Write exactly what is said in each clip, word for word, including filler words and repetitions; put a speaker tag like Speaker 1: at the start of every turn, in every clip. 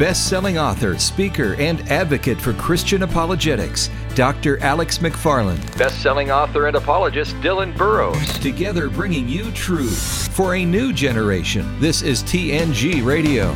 Speaker 1: best-selling author, speaker, and advocate for Christian apologetics, Doctor Alex McFarland. Best-selling author and apologist, Dylan Burrows. Together bringing you truth for a new generation. This is T N G Radio.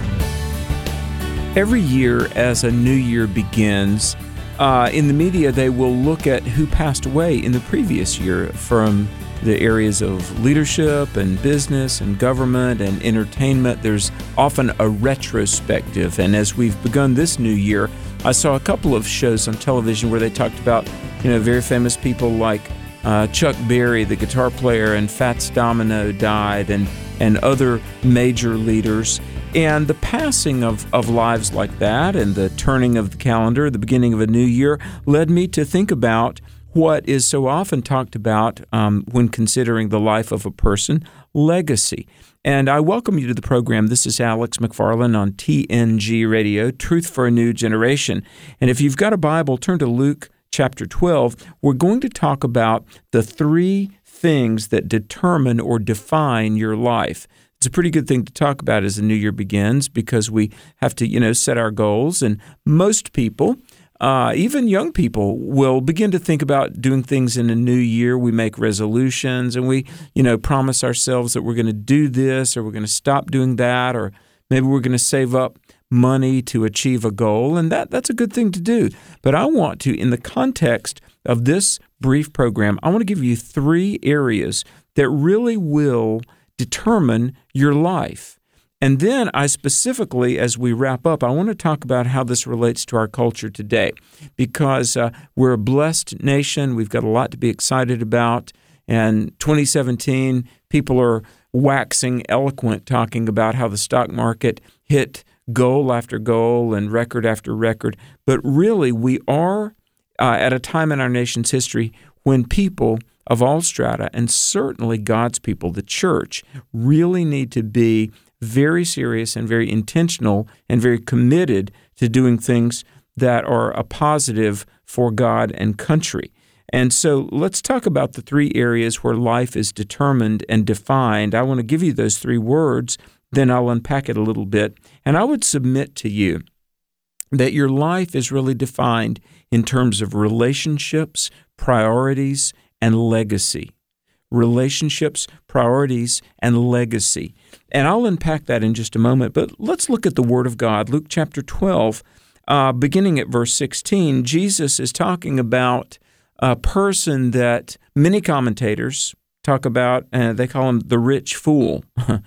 Speaker 2: Every year as a new year begins, uh, in the media they will look at who passed away in the previous year from the areas of leadership and business and government and entertainment. There's often a retrospective. And as we've begun this new year, I saw a couple of shows on television where they talked about, you know, very famous people like uh, Chuck Berry, the guitar player, and Fats Domino died, and, and other major leaders. And the passing of, of lives like that and the turning of the calendar, the beginning of a new year, led me to think about what is so often talked about um, when considering the life of a person, legacy. And I welcome you to the program. This is Alex McFarland on T N G Radio, Truth for a New Generation. And if you've got a Bible, turn to Luke chapter twelve. We're going to talk about the three things that determine or define your life. It's a pretty good thing to talk about as the new year begins because we have to, you know, set our goals. And most people, Uh, even young people, will begin to think about doing things in a new year. We make resolutions and we, you know, promise ourselves that we're going to do this or we're going to stop doing that, or maybe we're going to save up money to achieve a goal, and that that's a good thing to do. But I want to, in the context of this brief program, I want to give you three areas that really will determine your life. And then I specifically, as we wrap up, I want to talk about how this relates to our culture today, because uh, we're a blessed nation. We've got a lot to be excited about. And twenty seventeen, people are waxing eloquent talking about how the stock market hit goal after goal and record after record. But really, we are uh, at a time in our nation's history when people of all strata, and certainly God's people, the church, really need to be very serious and very intentional and very committed to doing things that are a positive for God and country. And so let's talk about the three areas where life is determined and defined. I want to give you those three words, then I'll unpack it a little bit. And I would submit to you that your life is really defined in terms of relationships, priorities, and legacy. Relationships, priorities, and legacy. And I'll unpack that in just a moment, but let's look at the Word of God. Luke chapter twelve, uh, beginning at verse sixteen, Jesus is talking about a person that many commentators talk about, uh, they call him the rich fool.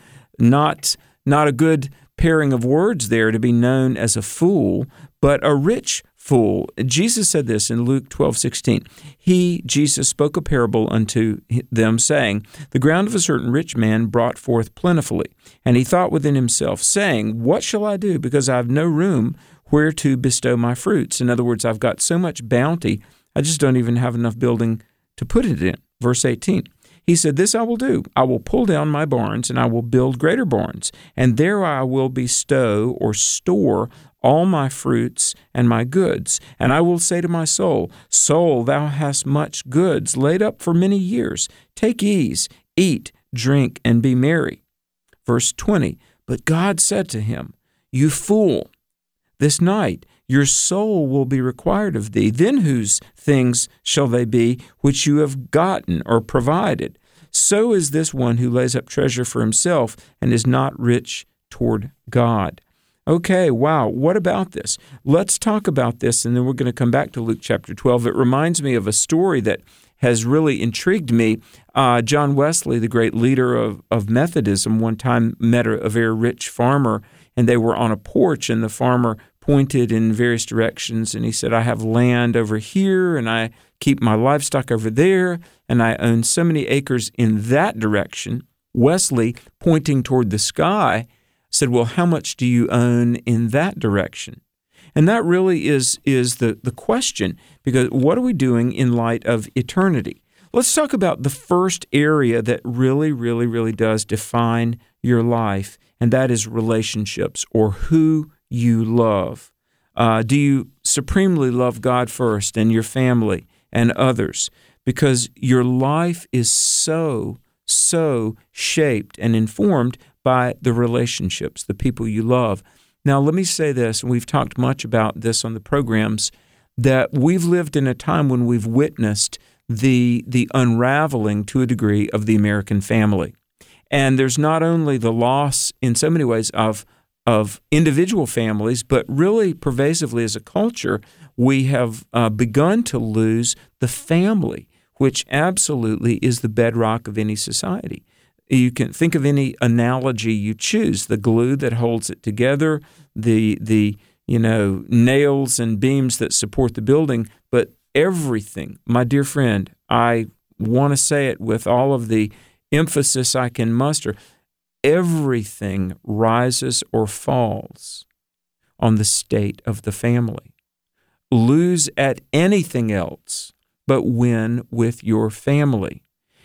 Speaker 2: not, not a good pairing of words there to be known as a fool, but a rich fool. Jesus said this in Luke twelve sixteen. He, Jesus, spoke a parable unto them, saying, The ground of a certain rich man brought forth plentifully. And he thought within himself, saying, What shall I do? Because I have no room where to bestow my fruits. In other words, I've got so much bounty, I just don't even have enough building to put it in. Verse eighteen. He said, This I will do. I will pull down my barns, and I will build greater barns, and there I will bestow or store all my fruits and my goods. And I will say to my soul, Soul, thou hast much goods laid up for many years. Take ease, eat, drink, and be merry. Verse twenty, But God said to him, You fool, this night your soul will be required of thee. Then whose things shall they be which you have gotten or provided? So is this one who lays up treasure for himself and is not rich toward God. Okay, wow, what about this? Let's talk about this, and then we're going to come back to Luke chapter twelve. It reminds me of a story that has really intrigued me. Uh, John Wesley, the great leader of, of Methodism, one time met a, a very rich farmer, and they were on a porch, and the farmer pointed in various directions, and he said, I have land over here, and I keep my livestock over there, and I own so many acres in that direction. Wesley, pointing toward the sky, said, well, how much do you own in that direction? And that really is, is the, the question, because what are we doing in light of eternity? Let's talk about the first area that really, really, really does define your life, and that is relationships, or who you love. Uh, do you supremely love God first and your family and others? Because your life is so, so shaped and informed by the relationships, the people you love. Now, let me say this, and we've talked much about this on the programs, that we've lived in a time when we've witnessed the the unraveling, to a degree, of the American family. And there's not only the loss, in so many ways, of of individual families, but really pervasively as a culture, we have uh, begun to lose the family, which absolutely is the bedrock of any society. You can think of any analogy you choose, the glue that holds it together, the the you know nails and beams that support the building, but everything, my dear friend, I want to say it with all of the emphasis I can muster, everything rises or falls on the state of the family. Lose at anything else, but win with your family.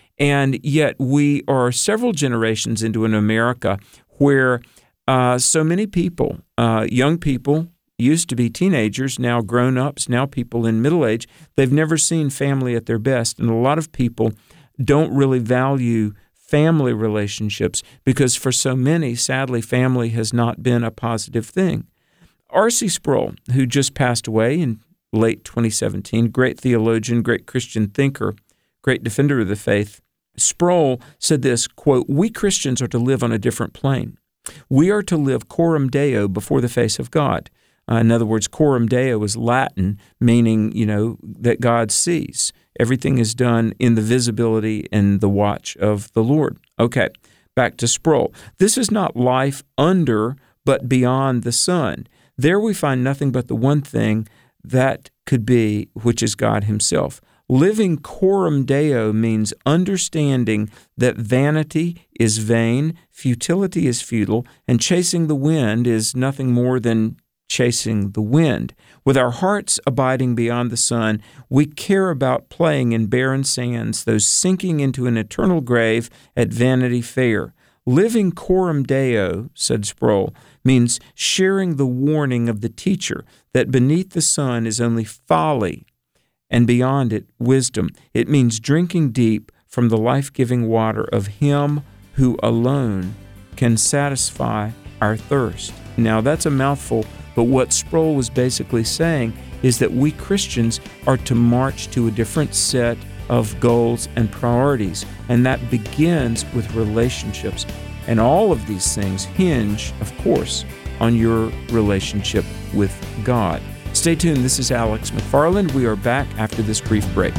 Speaker 2: And yet we are several generations into an America where uh, so many people, uh, young people, used to be teenagers, now grown-ups, now people in middle age, they've never seen family at their best. And a lot of people don't really value family relationships because for so many, sadly, family has not been a positive thing. R C Sproul, who just passed away in late twenty seventeen, great theologian, great Christian thinker, great defender of the faith, Sproul said this, quote, "We Christians are to live on a different plane. We are to live coram Deo before the face of God." Uh, in other words, coram Deo is Latin, meaning, you know, that God sees. Everything is done in the visibility and the watch of the Lord. Okay, back to Sproul. This is not life under, but beyond the sun. There we find nothing but the one thing that could be, which is God himself. Living coram Deo means understanding that vanity is vain, futility is futile, and chasing the wind is nothing more than chasing the wind. With our hearts abiding beyond the sun, we care about playing in barren sands, those sinking into an eternal grave at Vanity Fair. Living coram Deo, said Sproul, means sharing the warning of the teacher that beneath the sun is only folly, and beyond it, wisdom. It means drinking deep from the life-giving water of Him who alone can satisfy our thirst. Now, that's a mouthful, but what Sproul was basically saying is that we Christians are to march to a different set of goals and priorities, and that begins with relationships. And all of these things hinge, of course, on your relationship with God. Stay tuned. This is Alex McFarland. We are back after this brief break.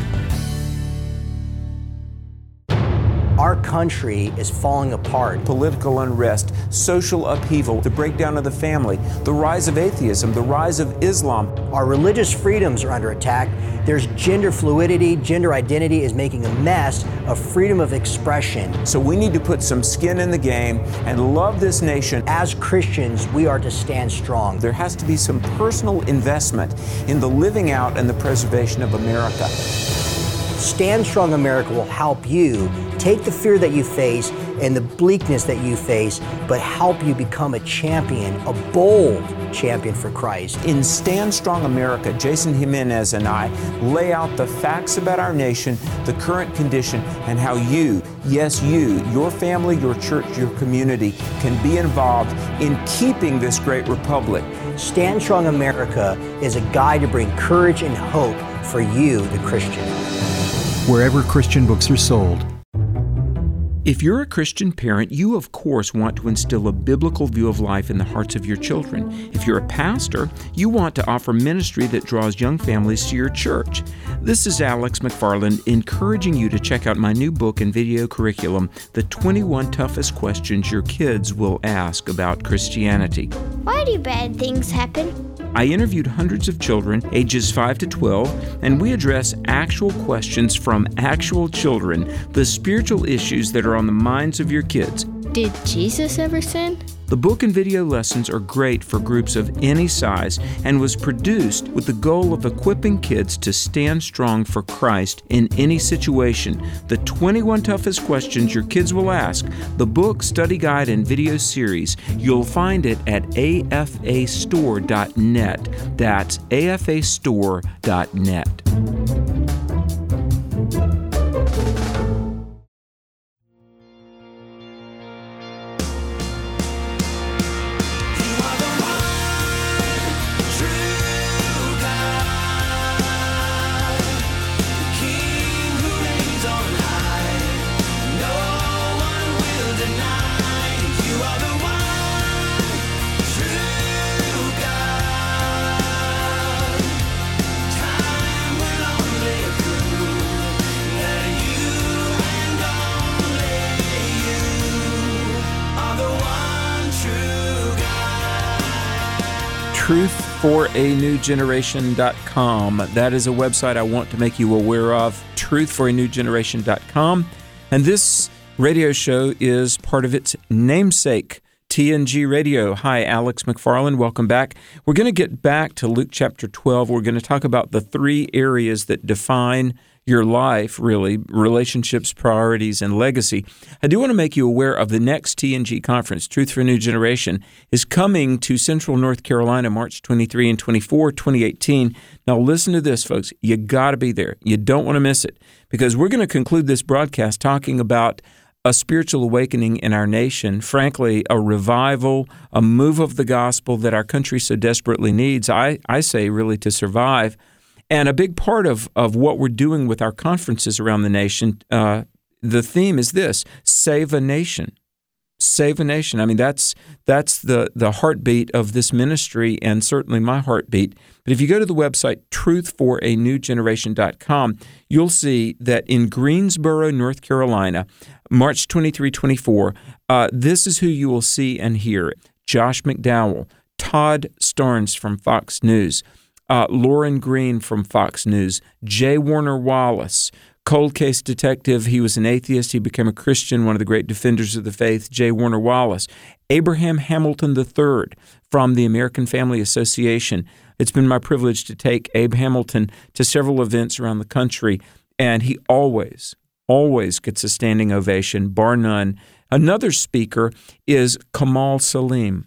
Speaker 3: Our country is falling apart.
Speaker 2: Political unrest, social upheaval, the breakdown of the family, the rise of atheism, the rise of Islam.
Speaker 3: Our religious freedoms are under attack. There's gender fluidity. Gender identity is making a mess of freedom of expression.
Speaker 2: So we need to put some skin in the game and love this nation.
Speaker 3: As Christians, we are to stand strong.
Speaker 2: There has to be some personal investment in the living out and the preservation of America.
Speaker 3: Stand Strong America will help you take the fear that you face and the bleakness that you face, but help you become a champion, a bold champion for Christ.
Speaker 2: In Stand Strong America, Jason Jimenez and I lay out the facts about our nation, the current condition, and how you, yes you, your family, your church, your community can be involved in keeping this great republic.
Speaker 3: Stand Strong America is a guide to bring courage and hope for you, the Christian.
Speaker 1: Wherever Christian books are sold.
Speaker 2: If you're a Christian parent, you of course want to instill a biblical view of life in the hearts of your children. If you're a pastor, you want to offer ministry that draws young families to your church. This is Alex McFarland encouraging you to check out my new book and video curriculum, The twenty-one Toughest Questions Your Kids Will Ask About Christianity.
Speaker 4: Why do bad things happen?
Speaker 2: I interviewed hundreds of children, ages five to twelve, and we address actual questions from actual children, the spiritual issues that are on the minds of your kids.
Speaker 4: Did Jesus ever sin?
Speaker 2: The book and video lessons are great for groups of any size and was produced with the goal of equipping kids to stand strong for Christ in any situation. The twenty-one Toughest Questions Your Kids Will Ask, the book, study guide, and video series. You'll find it at A F A store dot net. That's A F A store dot net. truth for a new generation dot com. That is a website I want to make you aware of, truth for a new generation dot com. And this radio show is part of its namesake, T N G Radio. Hi, Alex McFarland. Welcome back. We're going to get back to Luke chapter twelve. We're going to talk about the three areas that define your life, really, relationships, priorities, and legacy. I do want to make you aware of the next T N G conference, Truth for a New Generation, is coming to Central North Carolina, March twenty-third and twenty-fourth, twenty eighteen. Now listen to this, folks. You got to be there. You don't want to miss it, because we're going to conclude this broadcast talking about a spiritual awakening in our nation, frankly, a revival, a move of the gospel that our country so desperately needs, I, I say, really, to survive. And a big part of, of what we're doing with our conferences around the nation, uh, the theme is this: save a nation. Save a nation. I mean, that's that's the, the heartbeat of this ministry, and certainly my heartbeat. But if you go to the website, truth for a new generation dot com, you'll see that in Greensboro, North Carolina, March twenty-third, twenty-fourth, uh, this is who you will see and hear: Josh McDowell, Todd Starnes from Fox News, Uh, Lauren Green from Fox News, J. Warner Wallace, cold case detective. He was an atheist. He became a Christian, one of the great defenders of the faith, J. Warner Wallace. Abraham Hamilton the third from the American Family Association. It's been my privilege to take Abe Hamilton to several events around the country, and he always, always gets a standing ovation, bar none. Another speaker is Kamal Salim.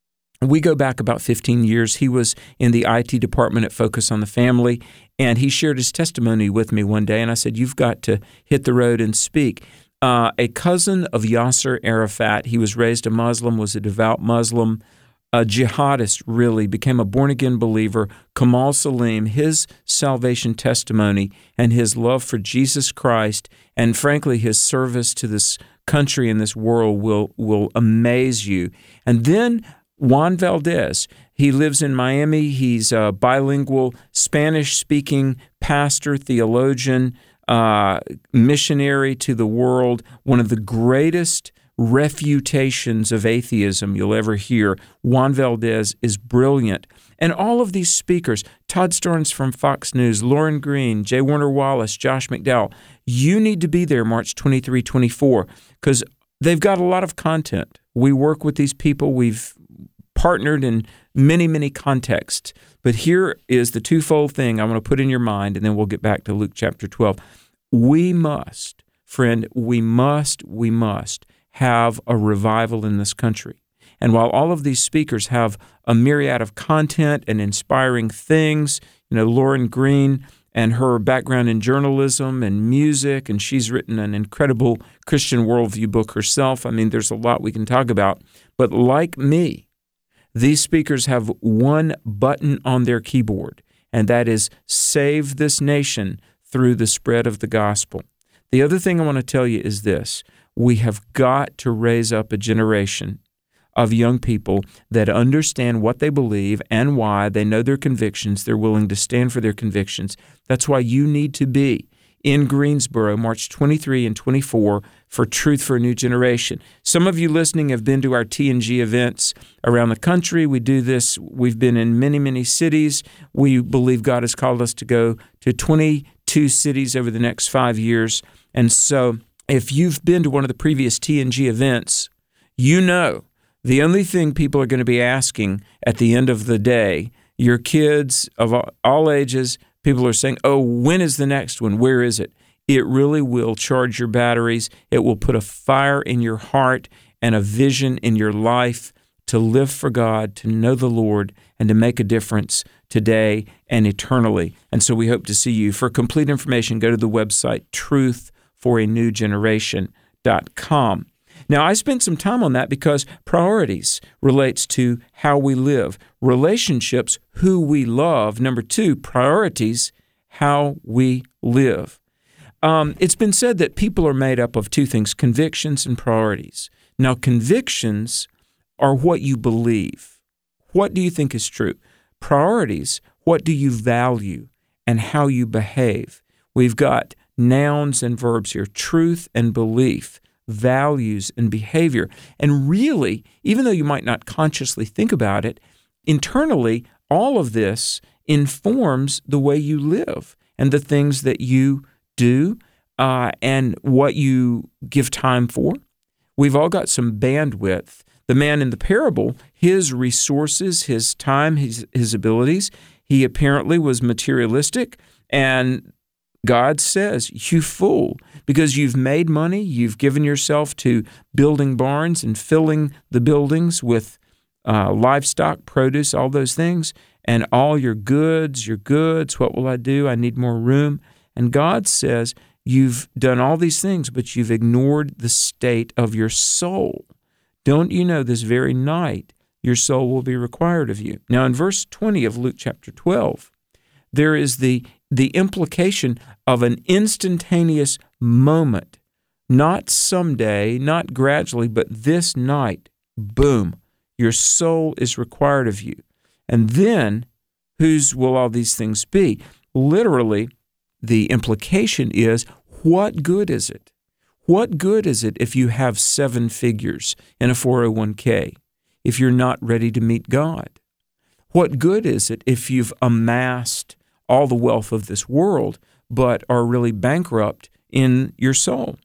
Speaker 2: We go back about fifteen years. He was in the I T department at Focus on the Family, and he shared his testimony with me one day, and I said, you've got to hit the road and speak. Uh, a cousin of Yasser Arafat, he was raised a Muslim, was a devout Muslim, a jihadist, really, became a born-again believer. Kamal Salim, his salvation testimony and his love for Jesus Christ, and frankly, his service to this country and this world will, will amaze you. And then Juan Valdez, he lives in Miami. He's a bilingual, Spanish-speaking pastor, theologian, uh, missionary to the world, one of the greatest refutations of atheism you'll ever hear. Juan Valdez is brilliant. And all of these speakers, Todd Starnes from Fox News, Lauren Green, J. Warner Wallace, Josh McDowell, you need to be there March twenty-third, twenty-fourth, because they've got a lot of content. We work with these people. We've partnered in many, many contexts. But here is the twofold thing I want to put in your mind, and then we'll get back to Luke chapter twelve. We must, friend, we must, we must have a revival in this country. And while all of these speakers have a myriad of content and inspiring things, you know, Lauren Green and her background in journalism and music, and she's written an incredible Christian worldview book herself. I mean, there's a lot we can talk about. But like me, these speakers have one button on their keyboard, and that is save this nation through the spread of the gospel. The other thing I want to tell you is this: we have got to raise up a generation of young people that understand what they believe and why. They know their convictions. They're willing to stand for their convictions. That's why you need to be in Greensboro, March twenty-third and twenty-fourth, for Truth for a New Generation. Some of you listening have been to our T N G events around the country. We do this. We've been in many, many cities. We believe God has called us to go to twenty-two cities over the next five years. And so if you've been to one of the previous T N G events, you know the only thing people are going to be asking at the end of the day, your kids of all ages, people are saying, oh, when is the next one? Where is it? It really will charge your batteries. It will put a fire in your heart and a vision in your life to live for God, to know the Lord, and to make a difference today and eternally. And so we hope to see you. For complete information, go to the website truth for a new generation dot com. Now, I spent some time on that because priorities relates to how we live. Relationships, who we love. Number two, priorities, how we live. Um, it's been said that people are made up of two things, convictions and priorities. Now, convictions are what you believe. What do you think is true? Priorities, what do you value and how you behave? We've got nouns and verbs here, truth and belief, values and behavior. And really, even though you might not consciously think about it, internally, all of this informs the way you live and the things that you do uh, and what you give time for. We've all got some bandwidth. The man in the parable, his resources, his time, his, his abilities, he apparently was materialistic, and God says, you fool, because you've made money, you've given yourself to building barns and filling the buildings with uh, livestock, produce, all those things, and all your goods, your goods, what will I do? I need more room. And God says, you've done all these things, but you've ignored the state of your soul. Don't you know this very night your soul will be required of you? Now, in verse twenty of Luke chapter twelve, there is the, the implication of an instantaneous moment, not someday, not gradually, but this night, boom, your soul is required of you. And then, whose will all these things be? Literally, the implication is, what good is it? What good is it if you have seven figures in a four oh one k if you're not ready to meet God? What good is it if you've amassed all the wealth of this world but are really bankrupt in your soul?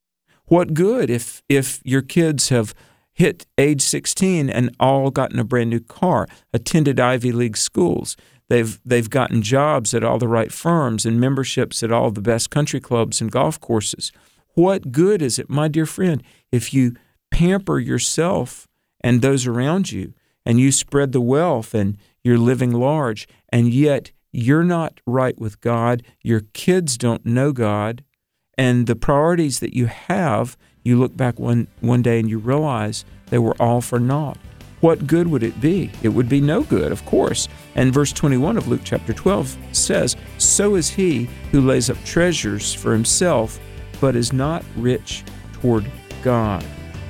Speaker 2: What good if if your kids have hit age sixteen and all gotten a brand new car, attended Ivy League schools, they've they've gotten jobs at all the right firms and memberships at all the best country clubs and golf courses? What good is it, my dear friend, if you pamper yourself and those around you, and you spread the wealth and you're living large, and yet you're not right with God, your kids don't know God, and the priorities that you have, you look back one, one day and you realize they were all for naught. What good would it be? It would be no good, of course. And verse twenty-one of Luke chapter twelve says, so is he who lays up treasures for himself, but is not rich toward God.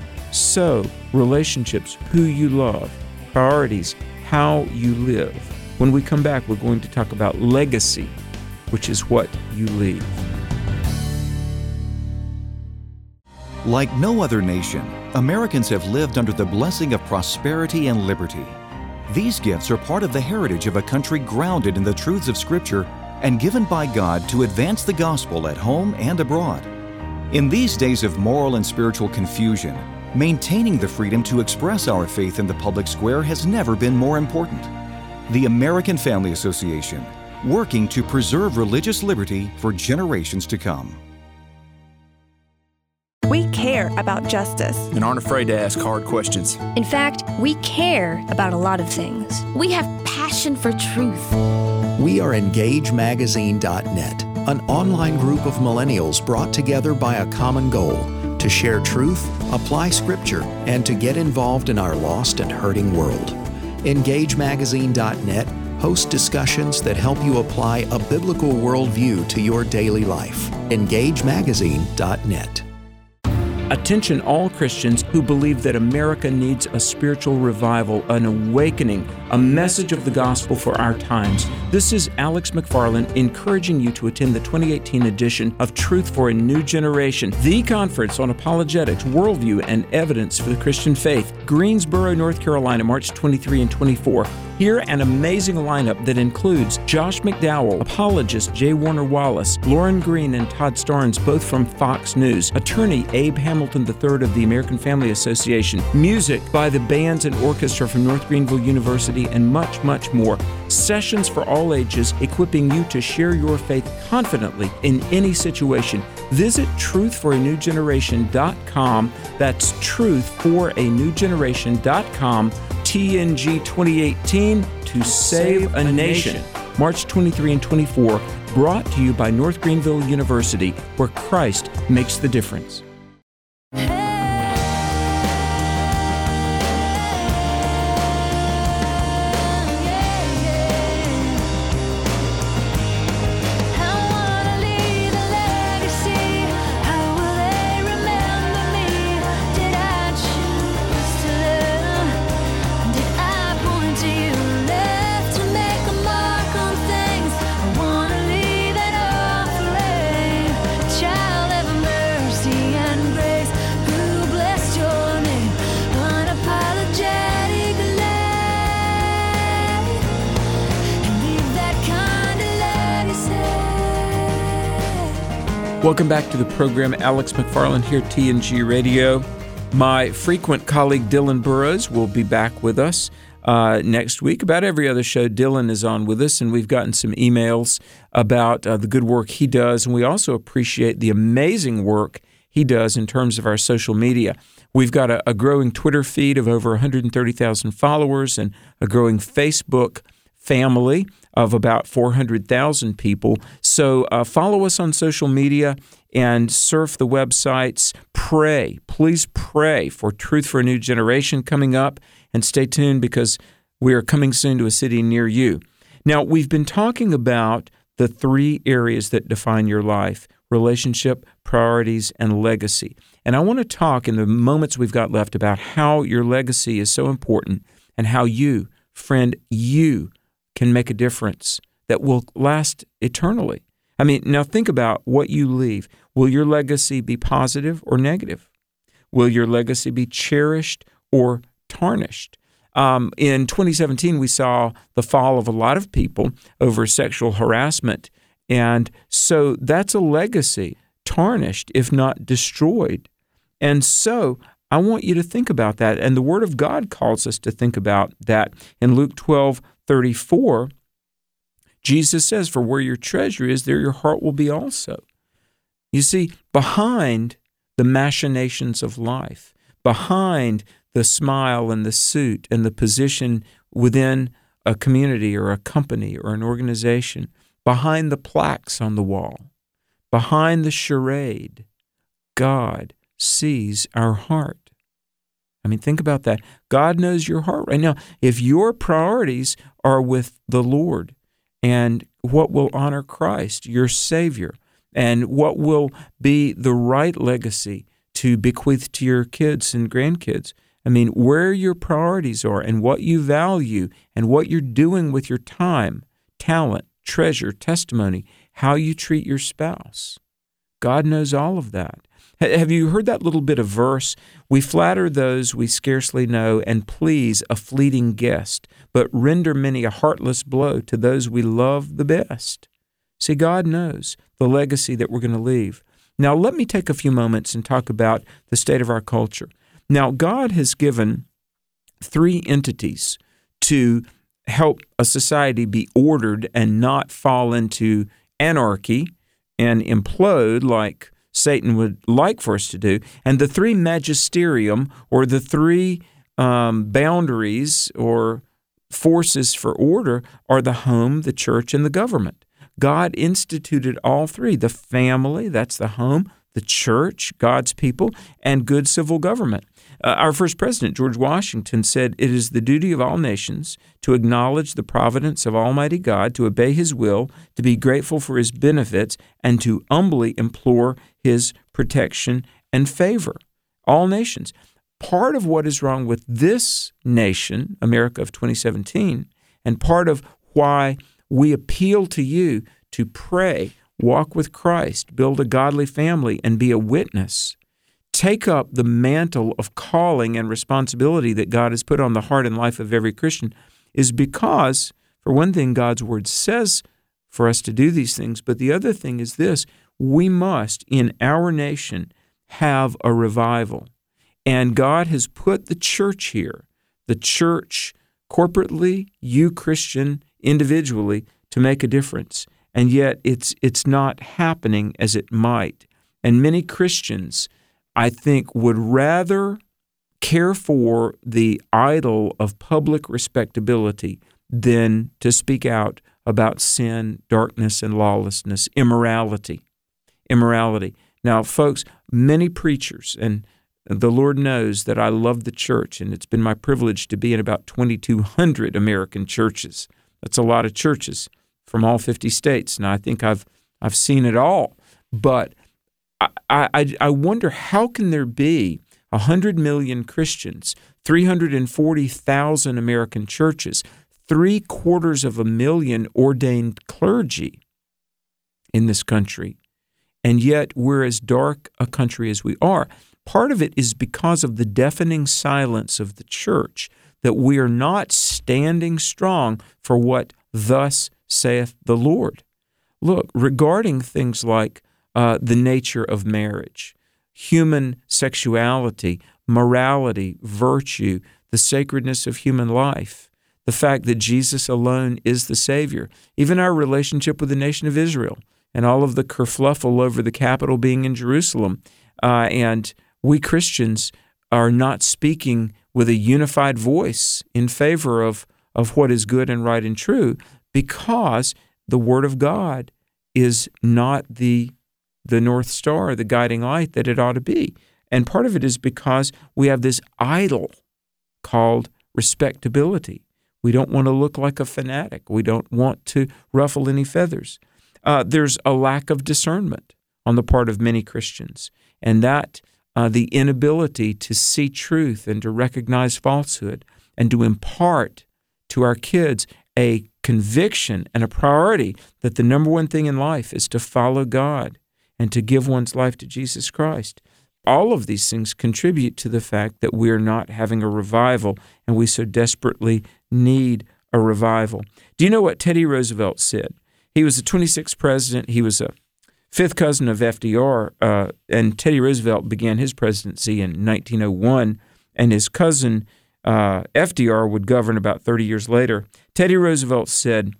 Speaker 2: So, relationships, who you love, priorities, how you live. When we come back, we're going to talk about legacy, which is what you leave.
Speaker 5: Like no other nation, Americans have lived under the blessing of prosperity and liberty. These gifts are part of the heritage of a country grounded in the truths of Scripture and given by God to advance the gospel at home and abroad. In these days of moral and spiritual confusion, maintaining the freedom to express our faith in the public square has never been more important. The American Family Association, working to preserve religious liberty for generations to come.
Speaker 6: We care about justice
Speaker 7: and aren't afraid to ask hard questions.
Speaker 8: In fact, we care about a lot of things.
Speaker 4: We have passion for truth.
Speaker 9: We are Engage Magazine dot net, an online group of millennials brought together by a common goal to share truth, apply Scripture, and to get involved in our lost and hurting world. Engage Magazine dot net hosts discussions that help you apply a biblical worldview to your daily life. Engage Magazine dot net.
Speaker 2: Attention all Christians who believe that America needs a spiritual revival, an awakening, a message of the gospel for our times. This is Alex McFarland encouraging you to attend the twenty eighteen edition of Truth for a New Generation, the conference on apologetics, worldview, and evidence for the Christian faith. Greensboro, North Carolina, March twenty-third and twenty-fourth. Hear an amazing lineup that includes Josh McDowell, apologist J. Warner Wallace, Lauren Green and Todd Starnes, both from Fox News, attorney Abe Hamilton the third of the American Family Association, music by the bands and orchestra from North Greenville University, and much, much more. Sessions for all ages, equipping you to share your faith confidently in any situation. Visit truth for a new generation dot com. That's truth for a new generation dot com. T N G twenty eighteen, to save a nation. March twenty-third and twenty-fourth, brought to you by North Greenville University, where Christ makes the difference.
Speaker 10: Child, have mercy and grace.
Speaker 2: Welcome back to the program. Alex McFarland here, T N G Radio. My frequent colleague Dylan Burrows will be back with us uh, next week. About every other show, Dylan is on with us, and we've gotten some emails about uh, the good work he does, and we also appreciate the amazing work he does in terms of our social media. We've got a, a growing Twitter feed of over one hundred thirty thousand followers and a growing Facebook family of about four hundred thousand people. So uh, follow us on social media and surf the websites. Pray. Please pray for Truth for a New Generation coming up, and stay tuned because we are coming soon to a city near you. Now, we've been talking about the three areas that define your life: relationship, priorities, and legacy. And I want to talk in the moments we've got left about how your legacy is so important and how you, friend, you can make a difference that will last eternally. I mean, now think about what you leave. Will your legacy be positive or negative? Will your legacy be cherished or tarnished? Um, in twenty seventeen, we saw the fall of a lot of people over sexual harassment. And so that's a legacy, tarnished, if not destroyed. And so I want you to think about that. And the Word of God calls us to think about that. In Luke twelve thirty-four, Jesus says, "For where your treasure is, there your heart will be also." You see, behind the machinations of life, behind the smile and the suit and the position within a community or a company or an organization, behind the plaques on the wall, behind the charade, God sees our heart. I mean, think about that. God knows your heart right now. If your priorities are with the Lord and what will honor Christ, your Savior, and what will be the right legacy to bequeath to your kids and grandkids, I mean, where your priorities are and what you value and what you're doing with your time, talent, treasure, testimony, how you treat your spouse. God knows all of that. Have you heard that little bit of verse? We flatter those we scarcely know and please a fleeting guest, but render many a heartless blow to those we love the best. See, God knows the legacy that we're going to leave. Now, let me take a few moments and talk about the state of our culture. Now, God has given three entities to help a society be ordered and not fall into anarchy and implode like Satan would like for us to do. And the three magisterium, or the three um, boundaries or forces for order, are the home, the church, and the government. God instituted all three: the family, that's the home, the church, God's people, and good civil government. Uh, our first president, George Washington, said, "It is the duty of all nations to acknowledge the providence of Almighty God, to obey His will, to be grateful for His benefits, and to humbly implore His protection and favor." All nations. Part of what is wrong with this nation, America of twenty seventeen, and part of why we appeal to you to pray, walk with Christ, build a godly family, and be a witness, take up the mantle of calling and responsibility that God has put on the heart and life of every Christian, is because, for one thing, God's Word says for us to do these things, but the other thing is this: we must, in our nation, have a revival. And God has put the church here, the church corporately, you Christian individually, to make a difference. And yet it's it's not happening as it might. And many Christians, I think, would rather care for the idol of public respectability than to speak out about sin, darkness, and lawlessness, immorality. Immorality. Now, folks, many preachers, and the Lord knows that I love the church, and it's been my privilege to be in about twenty-two hundred American churches. That's a lot of churches from all fifty states, and I think I've I've seen it all. But I, I, I wonder, how can there be one hundred million Christians, three hundred forty thousand American churches, three quarters of a million ordained clergy in this country, and yet we're as dark a country as we are? Part of it is because of the deafening silence of the church, that we are not standing strong for what thus saith the Lord. Look, regarding things like uh, the nature of marriage, human sexuality, morality, virtue, the sacredness of human life, the fact that Jesus alone is the Savior, even our relationship with the nation of Israel, and all of the kerfluffle over the capital being in Jerusalem. Uh, and we Christians are not speaking with a unified voice in favor of, of what is good and right and true, because the Word of God is not the, the North Star, the guiding light that it ought to be. And part of it is because we have this idol called respectability. We don't want to look like a fanatic. We don't want to ruffle any feathers. Uh, there's a lack of discernment on the part of many Christians, and that uh, the inability to see truth and to recognize falsehood and to impart to our kids a conviction and a priority that the number one thing in life is to follow God and to give one's life to Jesus Christ. All of these things contribute to the fact that we're not having a revival, and we so desperately need a revival. Do you know what Teddy Roosevelt said? He was the twenty-sixth president. He was a fifth cousin of F D R, uh, and Teddy Roosevelt began his presidency in nineteen oh one, and his cousin uh, F D R would govern about thirty years later. Teddy Roosevelt said,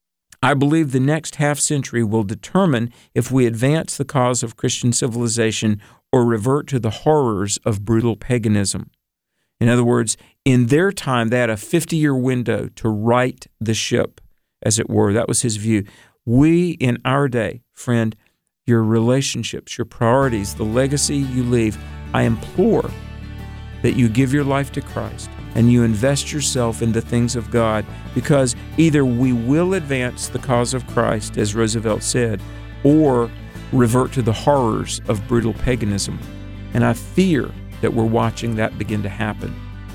Speaker 2: "I believe the next half century will determine if we advance the cause of Christian civilization or revert to the horrors of brutal paganism." In other words, in their time, they had a fifty-year window to right the ship, as it were. That was his view. We, in our day, friend, your relationships, your priorities, the legacy you leave, I implore that you give your life to Christ and you invest yourself in the things of God, because either we will advance the cause of Christ, as Roosevelt said, or revert to the horrors of brutal paganism. And I fear that we're watching that begin to happen.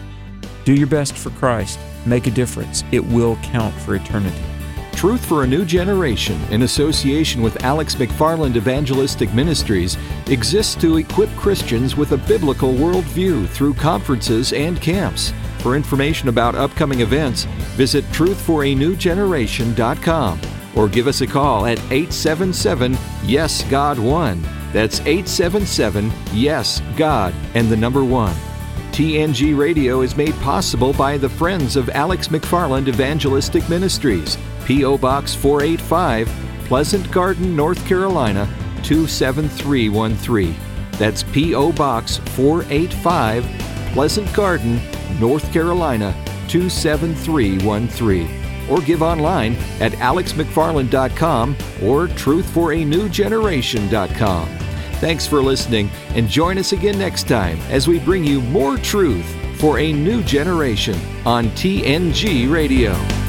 Speaker 2: Do your best for Christ. Make a difference. It will count for eternity.
Speaker 1: Truth for a New Generation, in association with Alex McFarland Evangelistic Ministries, exists to equip Christians with a biblical worldview through conferences and camps. For information about upcoming events, visit truth for a new generation dot com or give us a call at eight seven seven, yes God one. That's eight seven seven, yes God, and the number one. T N G Radio is made possible by the Friends of Alex McFarland Evangelistic Ministries, P O. Box four eighty-five, Pleasant Garden, North Carolina, two seven three one three. That's P O. Box four eighty-five, Pleasant Garden, North Carolina, two seven three one three. Or give online at alex mcfarland dot com or truth for a new generation dot com. Thanks for listening, and join us again next time as we bring you more truth for a new generation on T N G Radio.